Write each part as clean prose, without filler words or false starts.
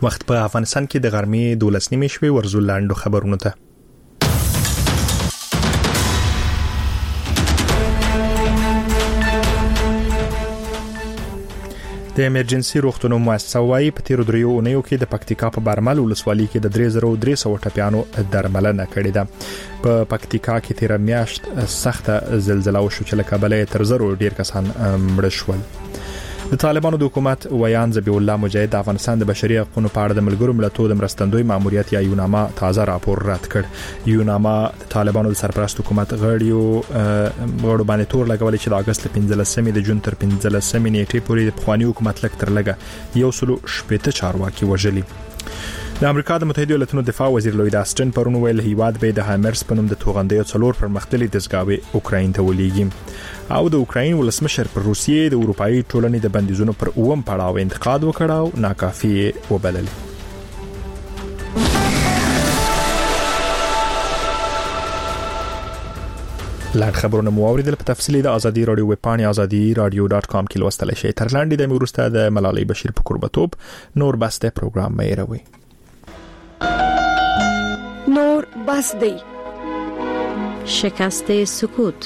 وخت په افغانستان کې د غرمې 12 شوي ورزو لاندو خبرونه ته. د ایمرجنسي روغتونو مؤسسه وايي په تیر دریو اونیو کې د پکتیکا په برمل ولسوالۍ کې د 3300 ټپیانو درملنه کړې ده. په پکتیکا کې تیر میاشت سخته زلزلہ وشو چې له کابل تر زرو ډیر کسان مړ شول. د طالبانو د حکومت ویان ذبیح الله مجاهد د افغانستان د بشري حقوقو په اړه د ملګرو ملتونو د مرستندوی ماموریت یا یوناما تازه راپور رد کړ. یوناما د طالبانو د سرپرست حکومت غړو باندې تور لګولې چې د اگست 15 د جون تر 15 نیټې پورې د پخوانی حکومت لک تر لګه 160 چارواکي وژلي. د امریکا د متحده ایالاتونو دفاع وزیر لوید آستن پرون ویل هیواد به د هایمرس په نوم د توغندیو څلور پرمختللي دزګاوي اوکراین ته ولېږي او د اوکراین ولسمشر پر روسیې د اروپאי ټولنې د بندیزونو پر اوم پړاو انتقاد وکړ او ناکافي وبلل. لاند خبرونه مو اوریدل په تفصیل د ازادي رادیو ویب پاڼې azadi.radio.com کې لوستل شي. تر لاندې د مرسته د ملالۍ بشیر په قربتوب نور بسته پروګرام مې راوي. نور بس دی شکست سکوت.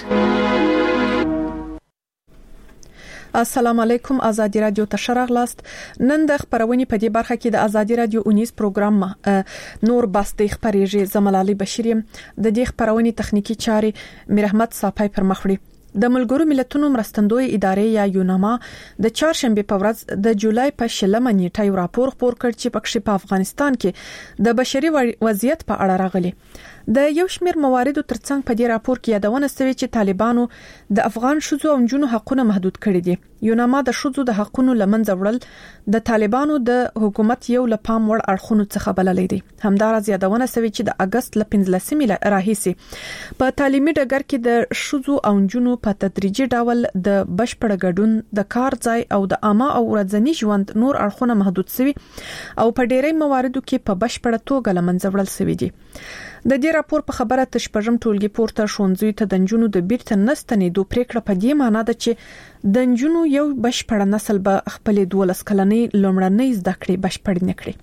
السلام علیکم. ازادي رادیو ته شراغلاست. نن د خبرونې په دې برخه کې د ازادي رادیو 19 پروګرام نور بس د خبرېږي زملالي بشیریم. د دې خبرونې تخنیکی چاري مرحمت صافای پر مخړي. د ملګرو ملتونو مرستندوی ادارې یا یوناما د چهارشنبه په ورځ د جولای په 16 نیټه یو راپور خپور کړ چې پکې په افغانستان کې د بشري وضعیت په اړه راغلي. د یو شمېر مواردو ترڅنګ په دې راپور کې یادونه شوې چې طالبانو د افغان شوزو او جنونو حقونه محدود کړي دي. یوناما د شوزو د حقونو لمنځه وړل د طالبانو د حکومت یو لپام وړ اړخونو څخه بللې دي. همدارس یادونه شوې چې د اگست 15 راهیسي په تعلیمي ډګر کې د شوزو او جنونو په تدریجي ډول د بشپړ ګډون د کار ځای او د عامه او ورځنی ژوند نور اړخونه محدود شوي او په ډېری مواردو کې په بشپړ توګه لمنځه وړل شوي دي. د دې راپور په خبره تشپژم ټولګي پورته شونځوي ته د جنونو د بیرته نستنې دوه پریکړه په دې معنی ده چې د جنونو یو بشپړ نسل به خپل 12 کلنۍ لومړنۍ زده کړې بشپړ نکړي.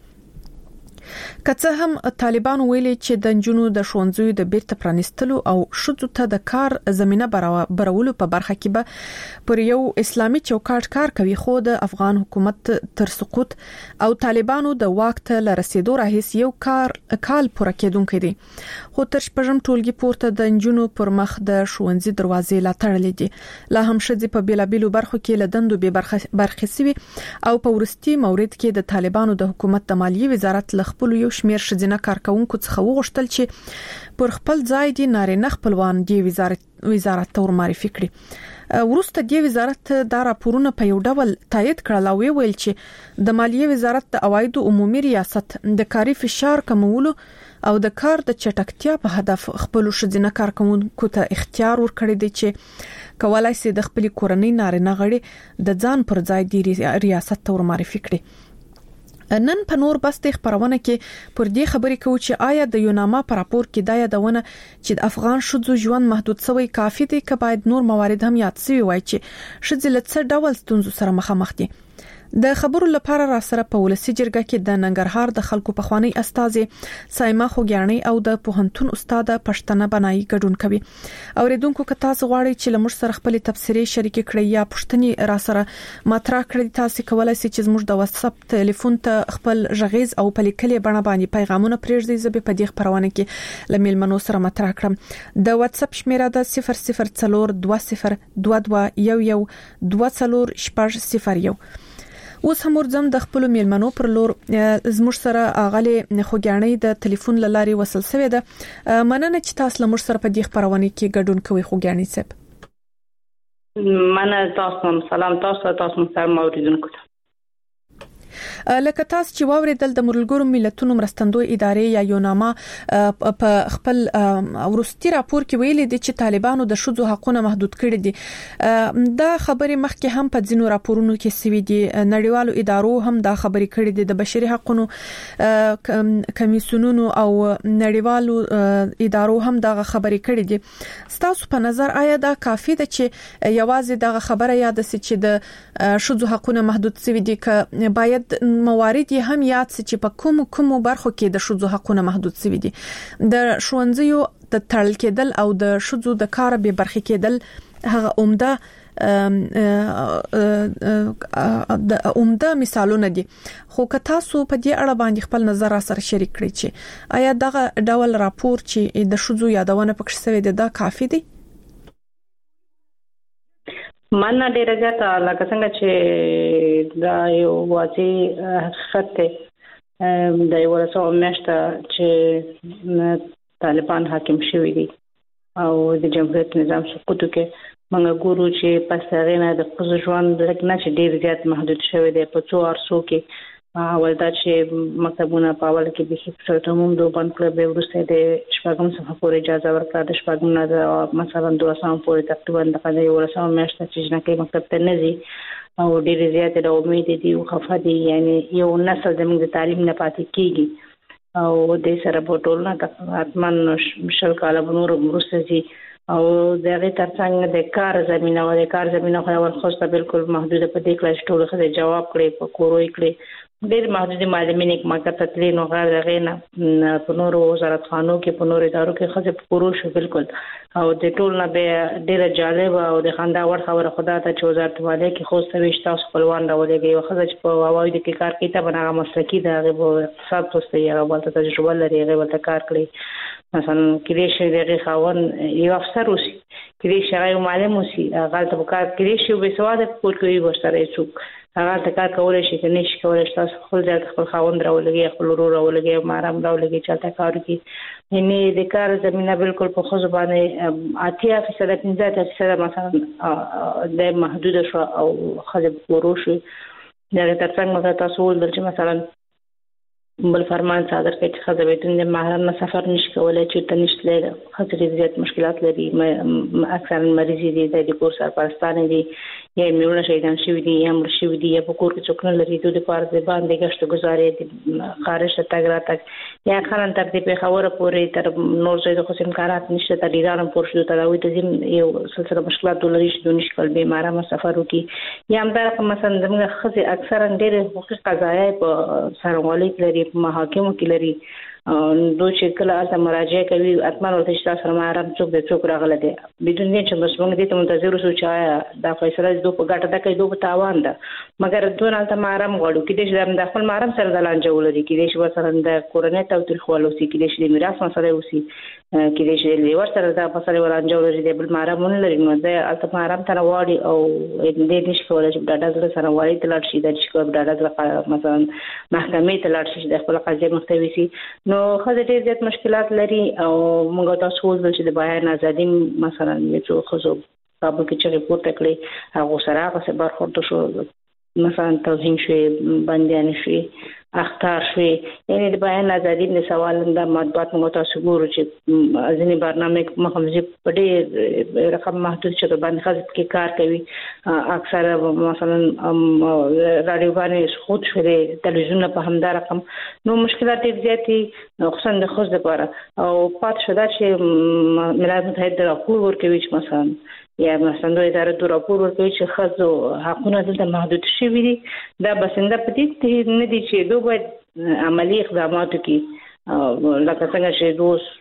کڅه هم طالبان ویلي چې د جنونو د شونځوي د بیرته پرانستلو او شذو ته د کار زمينه برولو په برخه کې به پر یو اسلامي چوکاټ کار کوي. خو د افغان حکومت تر سقوط او طالبانو د واک ته لرسیدو راهیس یو کال پوره کېدونکې دي. خو تر شپږم ټولګي پورته د جنونو پر مخ د شونځي دروازې لا تړلې دي. لا هم شذې په بیلابیلو برخو کې لدندو به برخه سوي او په ورستي مورید کې د طالبانو د حکومت د مالیې وزارت خپل یو شمیر شذینه کارکونکو څخه وغوښتل چې پر خپل ځای دي نارینه خپلوان دی وزارت تور معرفي کړي. ورسته دی وزارت دا راپورونه په یو ډول تایید کړل او ویل چې د مالیې وزارت د عوایدو عمومي ریاست د کاري فشار کمولو او د کار د چټکتیا په هدف خپل شذینه کارکونکو ته اختیار ورکړي دي چې کولای شي د خپل کورنۍ نارینه غړي د ځان پر ځای دی ریاست تور معرفي کړي. نن په نور بسته خبرونه کې پر دې خبرې کوي چې آیا د یوناما پر راپور کې دا یادونه چې د افغان شذو ژوند محدود شوی کافي دي که باید نور موارد هم یاد شوی وای چې شذ له څه ډول ستونزو سره مخامخ دي. د خبرو لپاره را سره په ولسی جرګه کې د ننګرهار د خلکو په خوانی استاد سایما خوګیانی او د پوهنتون استاد پښتنه بنای ګډون کوي. اوریدونکو که تاسو غواړئ چې لمر سره خپل تفسیری شریک کړئ یا پښتني را سره مطرح کړئ تاسو کولای شئ چې زموږ د واتس اپ ټلیفون ته خپل غږیز او پلیکلي بڼه باندې پیغامونه پرېږدئ. زه په دې خبرونه کې لمیلمنو سره مطرح کړم. د واتس اپ شمیره د 002020112040. اوس هم ورځم د خپل میلمنو پر لور زموږ سره اغلی خوګیانی د ټلیفون لاري وصل شوی ده. مننه چې تاسو لمر سره په دې خبرونه کې ګډون کوئ خوګیانی صاحب. مننه تاسو. سلام تاسو سره موریدونکو ته. لکه تاسو چې واوریدل د ملګرو ملتونو مرستندوی ادارې یا یوناما په خپل ورستي راپور کې ویلي دي چې طالبانو د شذو حقونه محدود کړي دي. دا خبرې مخکې هم په ځینو راپورونو کې سوي دي. نړیوالو ادارو هم دا خبرې کړي دي. د بشري حقوقو کمیسیونونو او نړیوالو ادارو هم دا خبرې کړي دي. ستاسو په نظر آیا دا کافي ده چې یوازې دا خبره یاد سي چې د شذو حقونه محدود سوي دي که باید موارد هم یاد چې په کوم برخو کې د شذو حقونه محدود شوي دي. د ښوونځیو د تړل کېدل او د شذو د کار به برخې کېدل هغه عمده مثالونه دي. خو که تاسو په دې اړه باندې خپل نظر سره شریک کړئ چې آیا دغه ډول راپور چې د شذو یادونه پکې شوی دی دا کافي دی؟ مننه ډیره زیاته. لکه څنګه چې دا یو واقعي حقیقت دی د یو څو میاشته چې طالبان حاکم شوي دي او د جمهوریت نظام سقوط کې موږ ګورو چې پس هغه نه د خپل ژوند لکه چې ډیر زیات محدود شوی دی په څو ارسو کې. اول دا چې مکتبونه په اول کې به هیڅ څه دوه بند کړ به ورسته د شپږم صفحه پورې اجازه ورکړه د شپږم نه مثلا 200 پورې تقریبا د یو ورسره میاشته چې نه کې مکتب ته نه ځي او ډیر زیات د امید دي او خفه دي. یعنی یو نسل زموږ د تعلیم نه پاتې کیږي او د سره په ټولنه د اتمن شل کاله بنور مرسزي او دغه ترڅنګ د کار زمينه خو ورخصه بالکل محدوده په دې کلاس ټول خو جواب کړي په کوروي کړي ډېر محدود معلمین یک مکتب تدلین او غیر دغه نه په نورو وزارت خانو کې په نورو ادارو کې خزه پورو شو بالکل او د ټول نه به ډېر جالب او د خندا ور خبره خدا ته چې وزارت والے کې خو سوي تاسو خپلوان راولېږي او خزه چې په واوی د کار کې ته بنغه مسلکی د اقتصاد توسته یې راوړل تجربه لري هغه ولته کار کړی مثلا کلیش دغه خاون یو افسر اوسي کلیش هغه معلم اوسي هغه ته کار کلیش یو به سواده په کوی ورسره څوک هغه ته کار کولای شي کني شي کولای شي تاسو خپل ځای خپل خاوند راولګي خپل ورور راولګي مارام راولګي چې تا کار کوي. یعنی د کار زمينه بالکل په خو زبانه 80% 50% مثلا د محدود شو او خځه پورو شو دا ترڅنګ تاسو ولر چې مثلا بل فرمان صادر کړي چې خځه بیتون د مهرانه سفر نشي کولای چې تنشتله خځه زیات مشکلات لري اکثر مریضي دي د کور سرپرستانه دي یا میونه شهیدان شوی دي یا مړ شوی دي یا په کور کې څوک نه لري د پاره د باندې غشت گزارې دي خارج ته تګ راتګ یا خلن تر دې په خبره پورې تر نور څه د خصم کارات نشته تر ایران پورې شو تر اوی ته یو سلسله مشکلات لري چې د نشکل به مارامه سفر وکي یا هم دا مثلا زموږ خزه اکثرا ډېر حقوق قضایي په سرغالي لري محاکمو کې لري دوی چې کله تاسو مراجعه کوي اتمن ورته چې تاسو مارام څوک د څوک راغله دي بدون دې چې مسموږ دې ته منتظر اوسو چې دا فیصله دوی په ګټه ده کوي دوی په تاوان ده مګر دوی نه ته مارام غواړي کې دې د خپل مارام سره د لانجه ولري کې دې چې سره د کورنۍ توتل خو ولوسي کې دې چې میراث مسله وسی کې دې چې لیور سره د مسله ولانجه ولري د بل مارام نه لري نو د الته مارام تر واړي او دې نشي کولای چې ډاډه سره واړي تلل شي د چې کوم ډاډه مثلا محکمې تلل شي د خپل قضیه مختوي سي نو خزه ډېر زیات مشکلات لري او موږ تاسو ول چې د بیان ازادي مثلا یو خزو کابل کې چې ریپورت کړی هغه سره هغه برخورد شو مثلا توهین شوی بندیان شوی اختار شوی یعنی د بیان ازادي د سوال د مطبوعات موږ تاسو ګورو چې ځینې برنامه مخمزي په ډېر رقم محدود شته باندې خاص کې کار کوي اکثر مثلا رادیو باندې خود شوی تلویزیون په همدار رقم نو مشکلات زیاتې خصوصا د خود لپاره او پات شوه چې ملت متحد راپور ورکوي چې مثلا یا مثلا د ادارې د راپور ورکوي چې خزو حقونه دلته محدود شوي دي دا بسنده پدې نه دي چې دوی باید عملی اقدامات وکړي لکه څنګه چې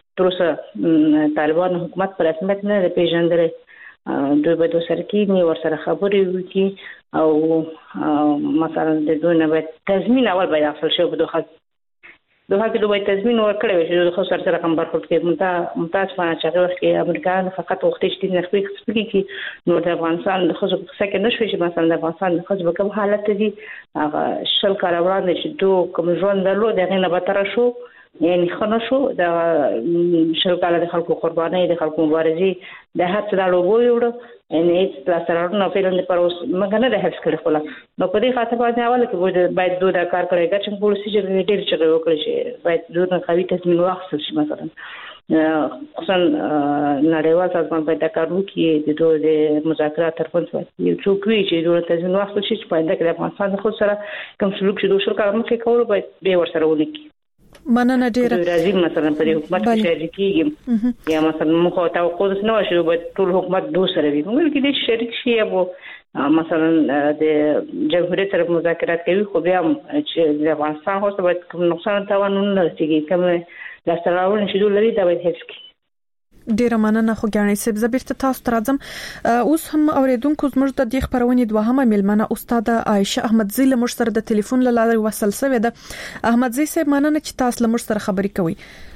دوی طالبان حکومت پر رسمیت نه پیژندل دوی باید سره کې ورسره خبرې وکړي او مثلا د دوی نه باید تضمین اول باید حاصل شي په دوه دوه کې دوی تضمین ورکړي چې خو سره رقم برخورد کې متاسفانه چې هغه وخت کې امریکایان فقط وخت چې نه خپل کې نو د افغانستان د خزو په څیر کې نشوي چې مثلا د افغانستان د خزو په کوم حالت دي هغه شل کال وړاندې چې دوه کوم ژوند درلود هغه نه بتر شو یعنی خنو شو د شل کال د خلکو قرباني د خلکو مبارزي د هڅه د لوبو یوړو ان هیڅ تاسو نه پیلند پر اوس مګنه د هڅ کړو خلا نو په دې خاطر باندې اول کې باید دوه د کار کړی چې پولیسي چې ډېر چې وکړي چې باید دوه قوي تضمین واخیستل شي مثلا خصوصا نړیوال سازمان باید د کارو کې د دوه د مذاکرات ترڅنګ یو څوک وی چې دوه تضمین واخیستل شي چې باید د افغانستان خو سره کوم سلوک چې دوه شل کار مخکې کول باید به ورسره ولګي مننه ډیره راځي مثلا په حکومت کې شریک کیږي یا مثلا مخه توقع نه وشي به ټول حکومت دوه سره وي موږ کې د شریک شي او مثلا د جمهوریت سره مذاکرات کوي خو بیا چې د افغانستان هوسه باید کوم نقصان تاوان نه رسیږي کوم لاستراول نشي لري دا باید حفظ کړي. ډیره مننه خو ګانې سب زبرت تاسو ترازم اوس هم اوریدونکو زموږ د دې خبرونې دوهمه ملمنه استاد عائشه احمدزی له مش سره د ټلیفون لاله وصل سوي ده. احمدزی صاحب مننه چې تاسو له مش سره خبرې کوي.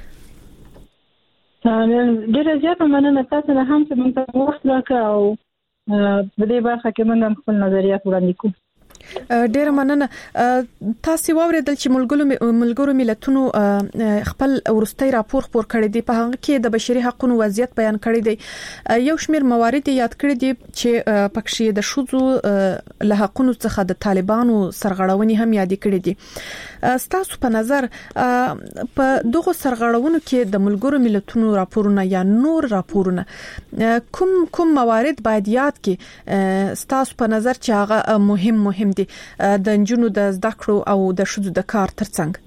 ډیره زیاته مننه تاسو نه هم چې موږ وخت راکړ او په دې برخه کې موږ خپل نظریات وړاندې کوو. ډیره مننه. تاسو واوریدل چې ملګرو ملتونو خپل ورستۍ راپور خپور کړی دی په هغه کې د بشري حقوقو وضعیت بیان کړی دی. یو شمېر موارد یاد کړی دي چې پکښې د شوزو له حقوقو څخه د طالبانو سرغړونې هم یاد کړی دي. ستاسو په نظر په دغه سرغړونو کې د ملګرو ملتونو راپورونه یا نور راپورونه کوم موارد باید یاد کړي ستاسو په نظر چې هغه مهم دي د انجونو د زده کړو او د شذو د کار ترڅنګ؟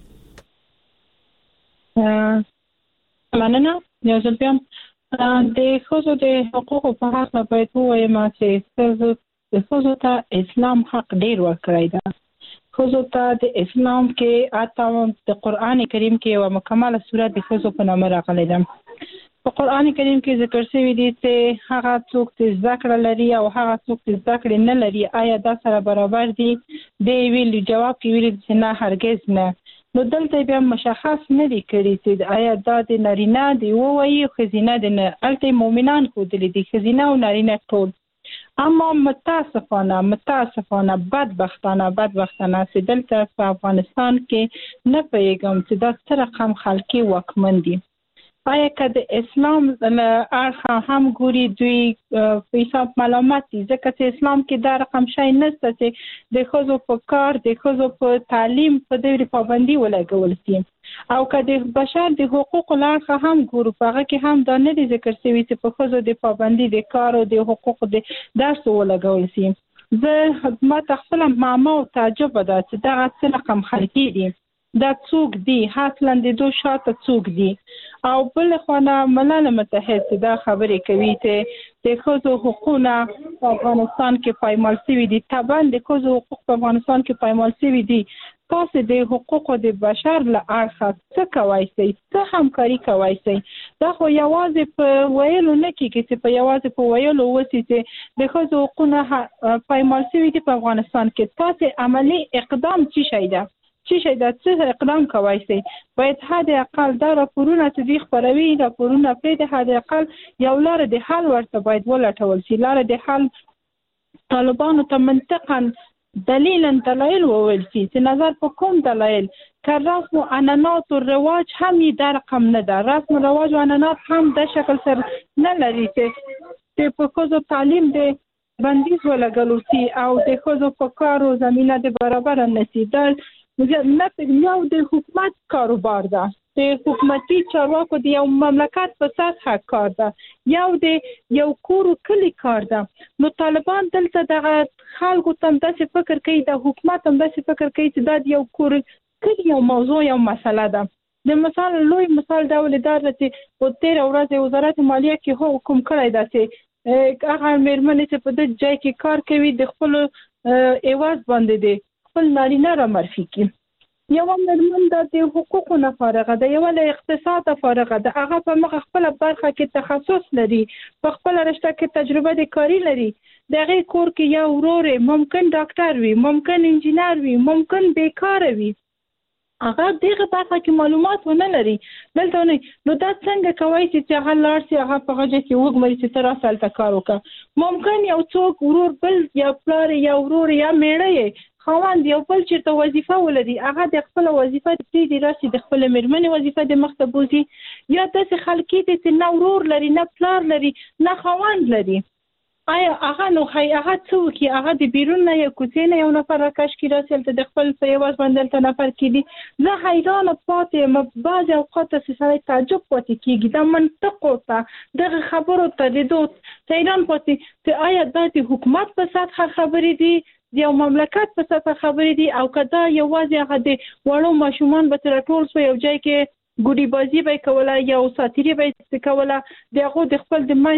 مننه. یو ځل بیا د خصوصو د حقوقو په اړه باید ووایم چې د خصوصو ته اسلام حق ډیر ورکړی دی. خصوصو ته د اسلام کې آتام د قران کریم کې یو مکمله سورۃ د خصوصو په نامه راغلی ده. په قران کریم کې ذکر شوی دی چې هغه څوک چې ذکر لري او هغه څوک چې ذکر نه لري آیا دا سره برابر دي؟ د ویل جواب کې ویل چې نه هرگز نه. نو دلته بیا مشخص نه دی کړی چې آیا دا د نارینه دی وایي خزینه د نه الته مؤمنان خو د دې خزینه او نارینه ټول. اما متاسفانه بدبختانه چې دلته په افغانستان کې نه پیغام چې دا څه رقم خلکي واکمن دي. آیا که د اسلام اړخ هم ګوري دوی په حساب ملامت دي ځکه چې اسلام کې دا رقم شای نشته چې د ښځو په کار د ښځو په تعلیم په دې پابندي ولګول شي. او که د بشر د حقوقو اړخ هم ګورو په هغه کې هم دا نه دي ذکر شوی چې په ښځو د پابندي د کار او د حقوقو د درس ولګول شي. زه ما تخپل معما او تعجب ده چې دا څه رقم خلکي دي، دا څوک دي، اصلا د دوه شاته څوک دي. او بل خونه ملل متحد دا خبرې کوي چې د ښځو حقوقونه په افغانستان کې پایمال شوي دي. طبعا د ښځو حقوق په افغانستان کې پایمال شوي دي. تاسو د حقوقو د بشر له اړخه څه کوئ شئ، څه همکاري کوئ شئ؟ دا خو یوازې په ویلو نه کېږي چې په یوازې په ویلو وسي چې د ښځو حقوقونه پایمال شوي دي په افغانستان کې. تاسو عملی اقدام څه شي ده؟ څه اقدام کوي شي؟ باید حد اقل دا راپورونه چې دی خبروي راپورونه په دې حد اقل یو لار د حل ورته باید ولټول شي. لار د حل طالبانو ته منطقاً دلایل وویل شي چې نظر په کوم دلایل که رسم و عنعنات و رواج هم یې دا رقم نه ده. رسم و رواج و عنعنات هم د شکل سره نه لري چې په ښځو تعلیم د بندیز ولګول شي او د ښځو په کارو زمینه د برابر نه شي. دا یو د حکومت کاروبار ده، د حکومتي چارواکو د یو مملکت په سطح کار ده، یو کور کلی کار ده. نو طالبان دلته دغه خلکو ته داسې فکر کوي، د حکومت هم داسې فکر کوي چې دا د یو کور کلی یو موضوع یو مسله ده. د مثال لوی مثال دا ولې دا چې په تیر ورځ وزارت مالیه کې حکم کړی ده چې هغه مېرمنې چې په دې ځای کې کار کوي د خپل ایواز باندې دي خپل نارینه را معرفي کړي. یو مېرمن د حقوقو نه فارغه ده، یو له اقتصاد فارغه ده، هغه په مخ خپل برخه کې تخصص لري، په خپل رشته کې تجربه د کاری لري. د هغې کور کې یو ورور ممکن ډاکټر وي، ممکن انجینر وي، ممکن بیکار وي، هغه دغه برخه کې معلومات ونه لري. دلته نه نو دا څنګه کوي چې هغه لاړ شي هغه په غږ کې وګمري چې تر اصل کار وکړه. ممکن یو څوک ورور بل یا پلار یا ورور یا میړه خواند یو بل چیرته وظیفه ولري، هغه د خپل وظیفه د راسي د خپل مېرمنې وظیفه د مخته بوزي. یا داسې خلک دي چې نه ورور لري، نه پلار لري، نه خواند لري. آیا هغه نو هغه څوک هغه د بیرون نه یو کوڅې نه یو نفر راکش کی راسي د خپل په یواز باندې ته نفر کېدي. زه حیران پاتې م بعض اوقات سړی تعجب پاتې کېږي د منطق ته دغه خبرو ته د دوت حیران پاتې چې آیا د حکومت په سطح خبرې دي، د یو مملکت په سطح خبرې دي، او کدا یوازې هغه د وړو ماشومان به تر ټول سو یو ځای کې ګوډي بازی به کوله یا ساتيري به کوله، دغه د خپل د منځ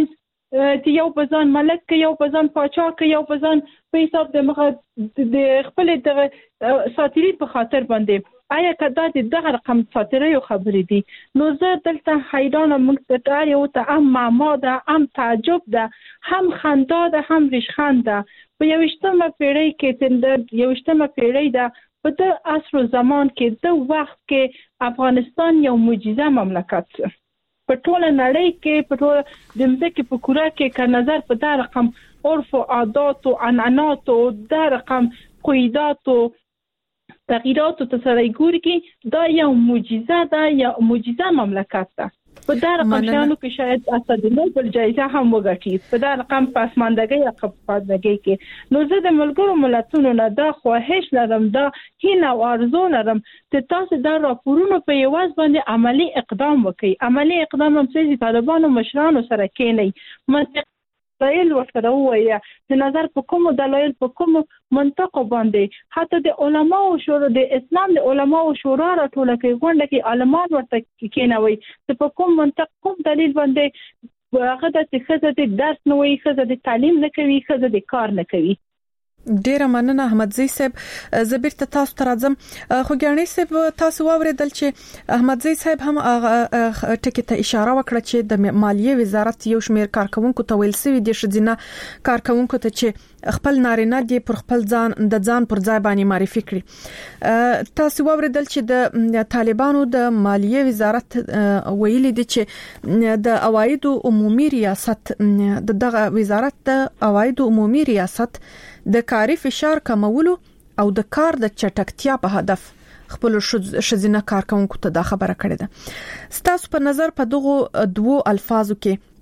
چې یو بزن ملک کې یو بزن پاچا کې یو بزن په حساب د خپل د ساتيري په خاطر باندې آیا کدا دغه رقم ساتيري خبرې دي نو زه دلته حیرانه مقتدر یو ته معما ده هم تعجب ده هم خندا ده هم ریشخند ده په 21مه پیړۍ کې د 21مه پیړۍ ده په د عصر زمان کې د وخت کې افغانستان یو معجزه مملکت په ټول نړۍ کې په ټول د مځکې په کوره کې که نظر په دا رقم عرف او عادات او عنعنات او دا رقم قیدات او تغییرات او تسریګور کې دا یو معجزه ده یا معجزه مملکت ده په دا رقم شانو کې شاید اسد نوبل جایزه هم وګټي په دا رقم پسماندګي یا خپادګي کې نو زه د ملګرو ملتونو نه دا خواهش لرم دا هیله او ارزو لرم چې تاسو دا راپورونه په یواز باندې عملی اقدام وکړئ عملی اقدام هم چې طالبانو مشرانو سره کېنی منطق دلایل ورته وایي چې نظر په کوم دلایل په کوم منطق باندې حتی د علماو شورا د اسلام د علماو شورا راټول کوي غونډه کې عالمان ورته کېنوي چې په کوم منطق کوم دلیل باندې هغه د خزه د درس نه وي خزه د تعلیم نه کوي خزه د کار نه کوي ډیره مننه احمدزی صاحب زبیر ته تاسو ته راځم خو ګڼې صاحب تاسو واوریدل چې احمدزی صاحب هم ټکی ته اشاره وکړه چې د مالیه وزارت یو شمېر کارکونکو ته ویل سوي دي شذینه کارکونکو ته چې خپل نارینه دي پر خپل ځان د ځان پر ځای باندې معرفي کړي تاسو واوریدل چې د طالبانو د مالیه وزارت ویلي دي چې د عوایدو عمومي ریاست دغه وزارت د عوایدو عمومي ریاست د کاري فشار کمولو او د کار د چټکتیا په هدف خپل شذینه کارکونکو ته دا خبره کړې ده ستاسو په نظر په دغه دوو الفاظو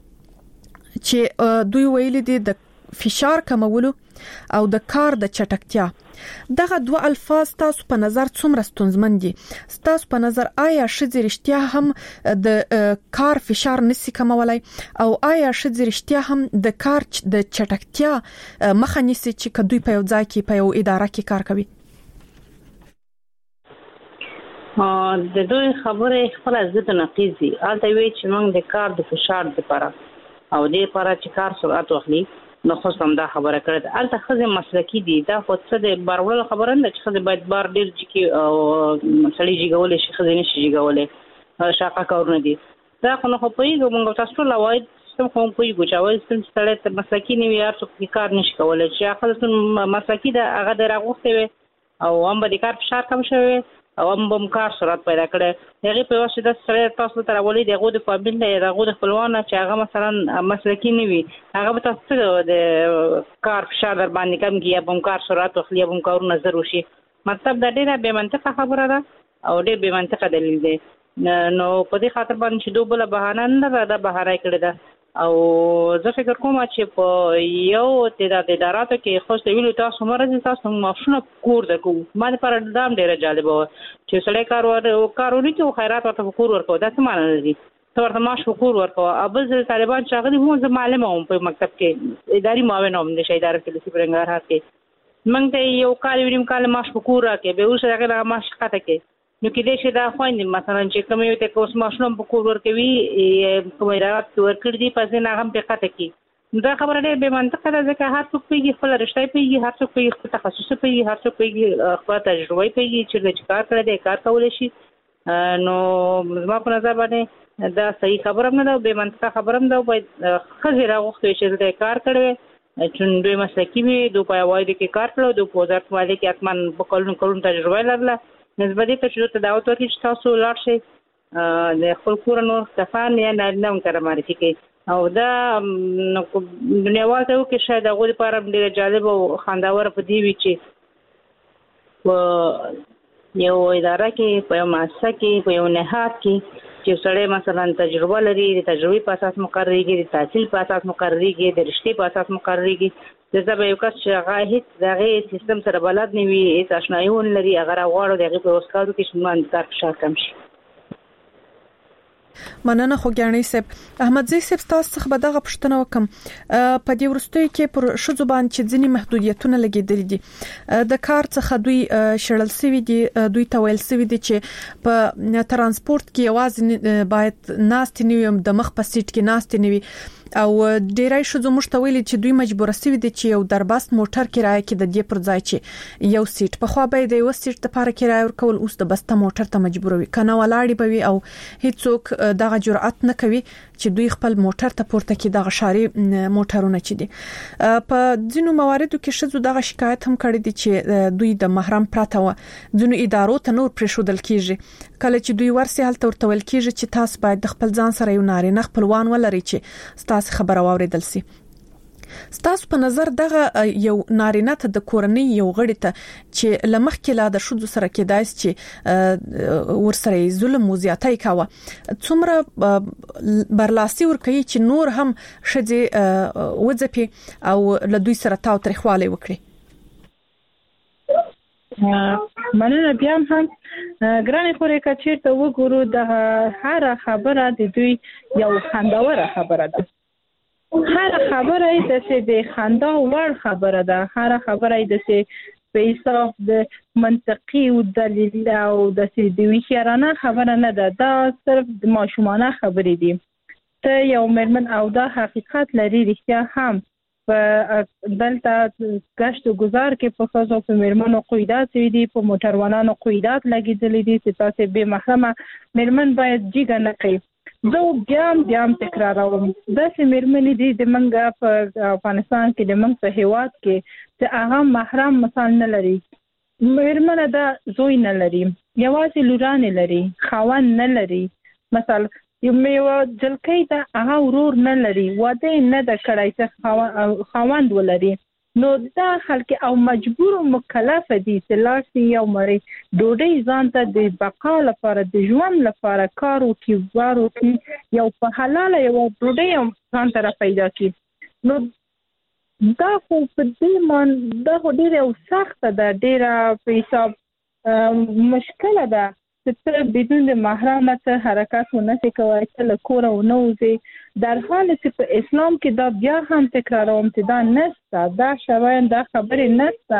کې چې دوی ویلي دي د فشار کمولو او د کار د چټکتیا دغه دوه الفاظ تاسو په نظر څومره ستونزمن دي تاسو په نظر آیا شذې رښتیا هم د کار فشار نسی کمولای او آیا شذې رښتیا هم د کار د چټکتیا مخه نیسي چې کدوې په یو ځای کې په یو اداره کې کار کوي د دوی خبره خپل ضد نقیزي البته وی چې موږ د کار د فشار لپاره او د لپاره چې کار سرعت واخلي نو خو سم دا خبره کړه البته خزه مسلکی دي دا خو څه د بارول خبره نه چې خزه باید بار ډیر چې او مسلې جګولې شي خزه نشي جګولې شاقه کارونه دي دا خو نو په یوه موږ تاسو له وايد سم کوم په یوه چاوي سم ستړی تر مسلکی نه وي ارڅ کار نشي کولای چې خزه مسلکی دا هغه دراغوسته وي او هم به د کار فشار کم شوی او هم بم کار سرعت پیدا کړي هغه په واسطه سره تاسو ته راولي دغه د فامیل نه دغه د خپلوانو چې هغه مثلا مسلکی نه وي هغه به تاسو د کار فشار در باندې کم کیه بم کار سرعت خو بم کار نظر وشي مطلب د ډیره به منطقه خبره ده او ډیر به منطقه دلیل دی نو په دې خاطر باندې چې دوبله بهانه نه ده بهاره کړی ده او زه فکر کوم چې په یو تعداد اداراتو کې خو څه ویلو تاسو مرزه تاسو ماشونه کور دکو ما لپاره دام ډیره جالب و چې سړی کارونه کې خیرات ورته کور ورکو دا څه معنی لري ته ورته ماش کور ورکو ابل طالبان شاغلي مو زه معلمه هم په مکتب کې اداري معاون هم نشه اداره کې لسی پرنګار هڅه موږ ته یو کال ویډیم کال ماش کور راکې به اوس هغه ماش خاطه کې نو کې دې چې دا خويندې مثلا چې کوم یو ته کوس ماشوم په کور ورکوي کوم رات ورکړ دي پس نه هم په قطه کې دا خبره ډېر به منطقه ده ځکه هر څوک پیږي خپل رشتہ پیږي هر څوک پیږي خپل تخصص پیږي هر څوک پیږي خپل تجربه پیږي چې د کار کړی دی کار کولای شي نو زما په نظر باندې دا صحیح خبره نه ده به منطقه خبره نه ده باید خزر غوښتي چې د کار کړی چې دوی مسلکی وي دوی په وایي کې کار کړو دوی په وزارت مالی کې اتمن په کلون تجربه لرله نسبت ته چې دعوت ورکړي چې تاسو لاړ شئ د خپل کور نور کسان یا نه سره معرفي کړئ او دا دنیاوال ته کې شاید هغه لپاره ډېر جالب او خنداور په دی وی چې یو اداره کې په یو مؤسسه کې په یو نهاد کې چې سړی مثلا تجربه لري د تجربې په اساس مقرریږي د تحصیل په اساس مقرریږي د رشتې په اساس مقرریږي د زبې یو کس چې هغه هیڅ دغه سیستم سره بلد نه وي هیڅ آشنایون لري هغه راغواړي دغه په وسکارو کې شمن کار فشار کم شي مننه خو ګڼې صاحب احمدزی صاحب تاسو څخه به دغه پوښتنه وکم په دې ورستۍ کې پر شذ باندې چې ځینې محدودیتونه لګیدل دي د کار څخه دوی شړل سوي دي دوی تویل سوي دي چې په ترانسپورت کې आवाज باید ناست نیوم د مخ په سیټ کې ناست نیوي او ډیرای شوزو مشتویل چې دوی مجبور سوي دي چې یو دربست موټر کرایه کې د دې پر ځای چې یو سیټ په خوا به د یو سیټ لپاره کرایه ورکول اوس د بسته موټر ته مجبوروي کنه ولاړی بوي او هیڅوک دغه جرأت نه کوي چې دوی خپل موټر ته پورته کې د غشاري موټرونه چي دي په ځینو مواردو کې شذو دغه شکایت هم کړی دي چې دوی د محرم پراته و ځینو ادارو ته نور پرېښودل کیږي کله چې دوی ورسي هلته ورتول کیږي چې تاسو باید د خپل ځان سره یو نارینه خپلوان ولري چې تاسو خبره واوریدل سي ستاسو په نظر دغه یو نارینه ته د کورنۍ یو غړي ته چې لمخکې لا د شذو سره کېدای چې ورسره ظلم او زیاتۍ کاوه څومره برلاسي ور کوي چې نور هم شذي وځپي او له دوی سره تاو ترخواله وکړي مننه بیا هم ګرانې خورې کچیر ته وګورو د هر خبره د دوی یو خنداوره خبره ده هر خبره د خندا وړ خبره ده هر خبره د په حساب د منطقي او دلیل او د ویشرانه خبره نه ده دا صرف د ماشومانه خبرې دي ته یو مرمن او دا حقیقت لري رښتیا هم په دلته گشت و گذار کې په خاصو په مرمنو قیدات دي په موټروانانو قیدات لګیدلې دي چې تاسو به محرمه مرمن باید جګه نه کوي زه بیا تکراروم دا چې مرمن دي د منګه په افغانستان کې د منګ په هیواد کې چې هغه محرم مثال نه لري مرمن دا زوی نه لري یوازې لوران لري خاوند نه لري مثال یو میو جلکې دا هغه ورور نه لري واده نه د کړای څخه خاوند ولري نو دا خلک او مجبور او مکلف دي چې لاسي یو مری ډوډۍ ځان ته د بقا لپاره د ژوند لپاره کار او کیوارو کې یو په حلاله یو ډوډۍ ځان ته پیدا کی نو دا خو په دې مان دا ډیره سخت ده ډیره په حساب مشکله ده چې بدون د محرم ته حرکت ونه کوي چې له کور او نوځي در حال چې په اسلام کې دا بیا هم تکراروم چې دا نشته دا شوان دا خبرې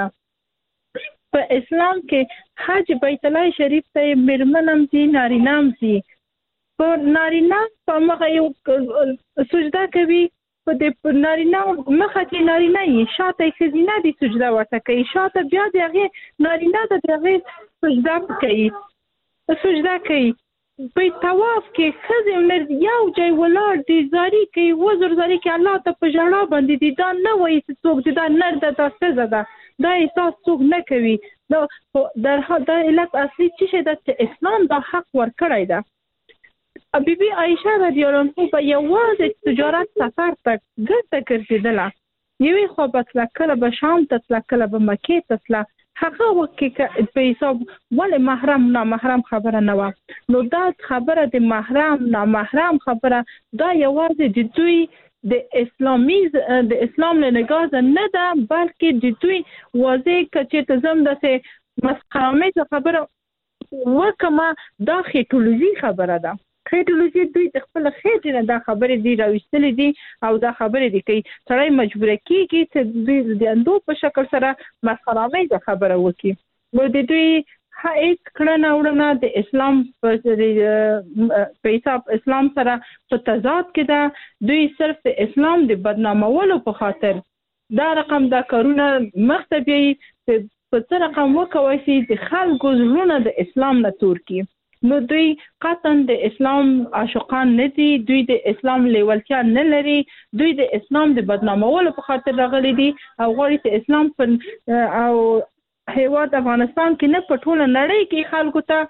نشته په اسلام کې حج بیت الله شریف ته مرمنم دي نارینام دي په نارینه په مخه یو سجده کوي په دې نارینه مخه کې نارینه یې شاته خزینه دي سجده ورته کوي شاته بیا دغه نارینه دغه سجده کوي سجده کوي په طواف کې خزم نر یو ځای ولاړ دي زاری کوي وزر زاری کې الله ته په جړا باندې دي دا نه وایي چې څوک دا نر د تاسو زده دا احساس څوک نه کوي دا در دا علت اصلي چې د اسلام د حق ور کړی دا بیبي عائشه رضی الله عنها په یوازې تجارت سفر تک ګرځه ګرځیدله یوې خو په کله به شام ته کله به مکه ته هغه وخت کې په حساب ول محرم نه محرم خبره نه و نو دا خبره د محرم نه محرم خبره دا یوازې د دوی د اسلام له نگاه نه ده بلکې د دوی واضح کچې ته زم د مسخره خبره وکما دا خېټولوژي خبره ده خېټولوژي دوی د خپل خېټ نه دا خبرې دی راوستلې دي او دا خبرې دي کوي سړی مجبور کیږي چې دوی د اندو په شکل سره مسخره خبره وکړي نو د دوی هیڅ کړنه وړنه د اسلام په حساب اسلام سره په تضاد کې ده دوی صرف د اسلام د بدنامولو په خاطر دا رقم دا کارونه مختبي په څه رقم وکوي چې د خلکو زړونه د اسلام نه تور کی نو دوی قطعا د اسلام عاشقان نه دي دوی د اسلام لیوالتیا نه لري دوی د اسلام د بدنامولو په خاطر راغلي دي او غواړي چې اسلام په او هیواد افغانستان کې نه په ټوله نړۍ کې خلکو ته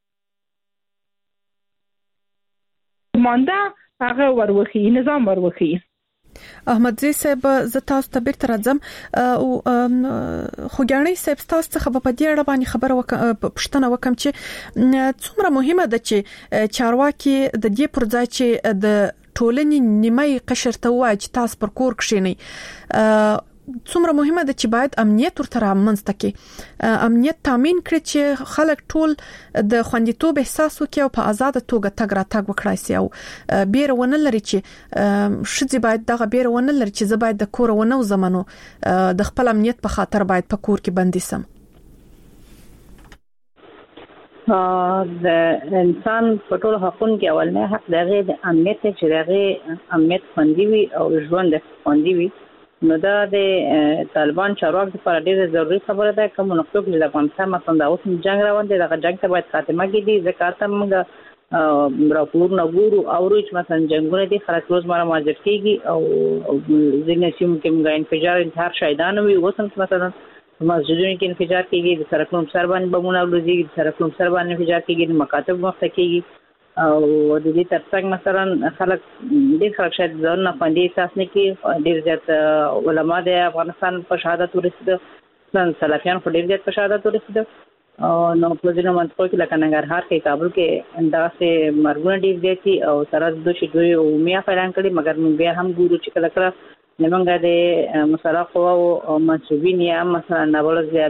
مانده هغه وروخي نظام وروخي احمد زی صاحب ز تاسو ته بیرته راځم او خوګانی صاحب تاسو څخه په دې اړه باندې خبره پښتنه وکم چې څومره مهمه ده چې چارواکي د دې پر ځای چې د ټولنې نیمه قشر ته وایي چې تاسو پر کور کښینی څومره مهمه ده چې باید امنیت ورته رامنځته کړي امنیت تامین کړي چې خلک ټول د خوندیتوب احساس وکړي او په آزاد توګه تګ راتګ وکړي سي او بیرونه لري چې شذ باید دغه بیرونه لري چې زه باید د کور ونه زمانو د خپل امنیت په خاطر باید په کور کې بندي سم د انسان په ټولو حقوقو کې اولنی حق دغه د امنیت چې دغه امنیت خوندي وي او ژوند خوندي وي. نو دا د طالبان چارواکو لپاره ډېره ضروري خبره ده. کوم نقطه کې د افغانستان مثلا د اوس جنگ روان دي، دغه جنگ ته باید خاتمه کړي. ځکه ته موږ راپورونه ګورو او چې مثلا جنگونه دي خلک روزمره مواجه کیږي او ځینې سیمو کې موږ انفجار انتحار شهیدان وي. اوس هم مثلا مسجدونو کې انفجار کیږي، د سرکونو سر باندې بمونه ولوزيږي، د سرکونو سر باندې انفجار کیږي، د مکاتب مخته کیږي او د دې ترڅنګ مثلا خلک ډېر خلک شاید ځان نه خوندي احساس نه کوي. ډېر زیات علما د افغانستان په شهادت ورسېدل، سلفیان په ډېر زیات په شهادت ورسېدل. نو په ځینو منطقو کې لکه ننګرهار کې، کابل کې داسې مرګونه ډېر دي او سره د دوی اومیا اعلان کړي. مګر موږ بیا هم ګورو چې کله کله نمنګ د مسلح قواو او منصوبین یا مثلا نابلد د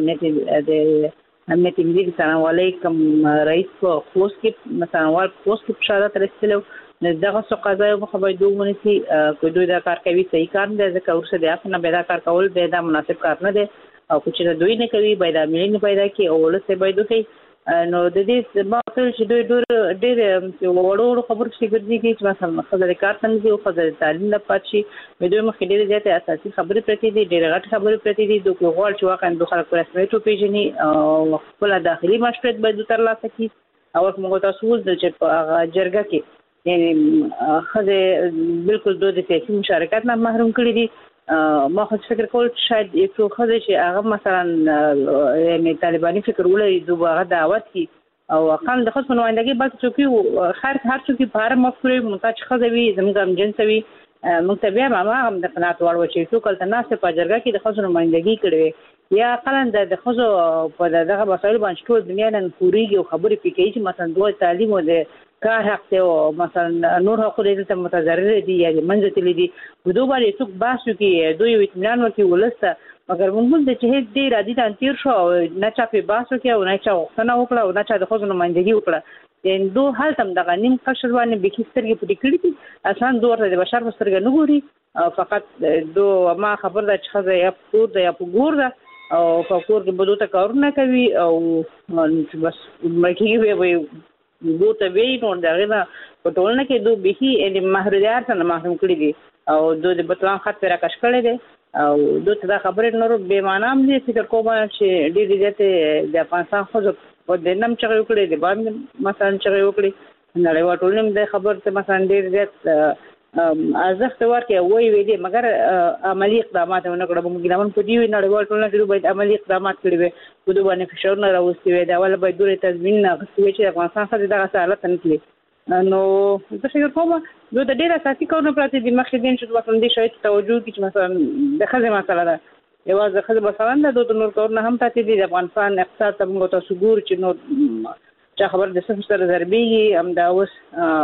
امنیت ملي د ثانوالي کوم رئیس په خوست کې مثلا وال خوست کې شهادت رسېدل. دغه څه قضایا په خبرې دوه ونسي کوئی دوی دا کار کوي صحیح کار نه دی، ځکه ورسره د افغان پیدا کار کول به دا مناسب کار نه دی او چې دوی نه کوي باید عملي پیدا کوي او ولسه باید کوي. نو د دې ما ته چې دوی ډېر وړو خبرو کې ګرځي چې مثلا خبرې کار څنګه دي او خبرې تعلیم نه پاتې دوی مخکې ډېر زیات اساسي خبرې پرتې دي، ډېر غټ خبرې پرتې دي. دوی غواړي چې واقعا د خلکو رسمیت پیژني او خپل داخلي مشروعیت باید ترلاسه کړي. او موږ تاسو ول چې په جرګه کې یعنی خزه بالکل دوی د سیاسي مشارکت نه محروم کړي دي. ما خو فکر کول شاید یو خزه چې هغه مثلا یعنی طالباني فکر ولري دوی هغه دعوت کی او خان د خصو نمائندګي بلکې څوک هر څوک په اړه مفکورې مونږ خزه وي زموږ جنسوي مکتبه ما هم د قناعت وړ و چې ټول تل ناس په جرګه کې د خزو نمائندګي کړي یا قلند د خزو په دغه مسایل باندې ټول دنیا نن پوریږي او خبرې پکې چې مثلا دوی تعلیم او د کار حق ته او مثلا نور حقوق دې متضرر دي یا منځ ته دي دوی باندې څوک باسو کې دوی اطمینان ورکړي ولسته. مګر موږ د چې دې را دي تیر شو نه چا په باسو کې او نه چا وختنه وکړه او نه چا د خزو نمائندګي وکړه. ان دو حال تم دغه نیم قشر باندې بکسترګي پټی کړی دي اسان دوه د بشر مسترګ نه ګوري فقط دو ما خبر ده چې خزه یا پور ده یا پور ده او په کور کې بده تا کارونه کوي او بس مکیږي وي دوته وی نو دغه نه په ټولنه کې دوه به یې محدودیت نه محروم کړی دي او دوی د بتلان خط پر راکښ کړی دي او دوی دا خبره نور به معنی دي فکر کوم چې ډېر دې د افغانستان خو په دنم چې وکړي دي باندې مثلا چې وکړي نړیوال ټولنه د خبر ته مثلا ډېر زیات ارزښت ورکړي وای وی دي مګر عملی اقدامات نه کړو. موږ نن په دې نړیوال ټولنه کې باید عملی اقدامات کړی وي په دوه باندې فشار نه راوستي وي دا ول باید دوی تضمین نه غوښتي چې افغانستان څخه دغه حالت نه کړي. نو زه فکر کوم دوی د ډېر اساسي کارونو پرته د مخې دین چې مثلا د شاید توجه کی چې مثلا د خزه مسله ده یوازې د خزه مثلا د نور کارونه هم پاتې دي. د افغانستان اقتصاد ته موږ تاسو ګور چې نو چا خبر د څه سره ضربېږي هم دا اوس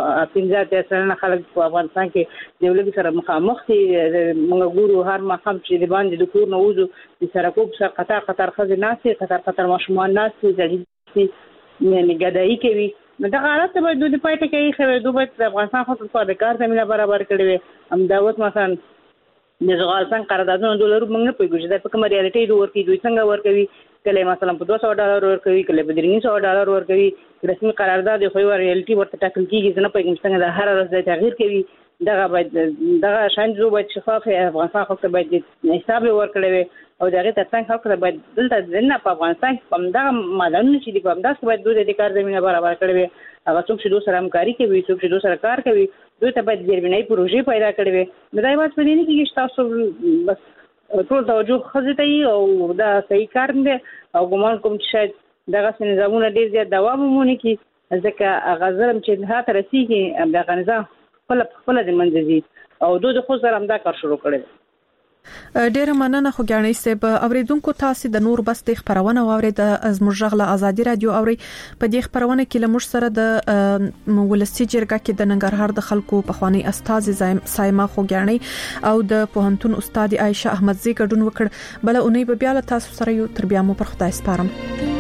15 خلک په افغانستان کې د ولګي سره مخامخ دي. موږ ګورو هر مخام چې د باندې د کور نه وځو د سرکوب سره قطار خزه ناسي قطار ماشومان ناسي ځلې یعنی ګدایي کوي. نو دا حالت به دوی د پایټه کې خو دوی د افغانستان خاطر د کار زمينه برابر کړي وي. هم دا اوس مثلا د افغانستان قراردادونو ډالر موږ نه پېږو چې په کوم ریالټي دوی ورکی دوی څنګه ورکوي کله مثلا په $200 ورکوي کله په $300 ورکوي. رسمي قرارداد خو یو ریالټي ورته ټاکل کیږي نه پېږم څنګه د هر ورځ د تغییر کوي. دغه شان جو باید شفاف افغانستان خو ته باید حساب ورکړي وي او دغه ترڅنګ خلک باید دلته ځنه په افغانستان کې په دغه مالونه چې په داسې باید دوی د کار زمينه برابر کړي وي. هغه څوک چې دوی سره همکاري کوي څوک چې دوی سره کار کوي دوی ته باید ځربنای پروژې پیدا کړي وي. دا یوازې په دې نه کې چې تاسو بس ټول توجه خزته او دا صحیح کار نه او ګمان کوم چې شاید دغه نظامونه ډیر زیات دوام ومونږ کې ځکه هغه ظلم چې هغه رسیږي دغه نظام خپل د منځي او دوی خو سره هم دا کار شروع کړي. ډیره مننه خو ګڼې سب اوریدونکو تاسو د نور بس د خبرونه واوري د ازمر ژغله ازادي رادیو اوري په دې خبرونه کې لمر سره د ولسی جرګه کې د ننګرهار د خلکو په خواني استاد سایما خو ګڼې او د پوهنتون استاد عائشه احمدزي ګډون وکړ. بل اونۍ به بیا له تاسو سره یو تر بیا مو پر خدای سپارم.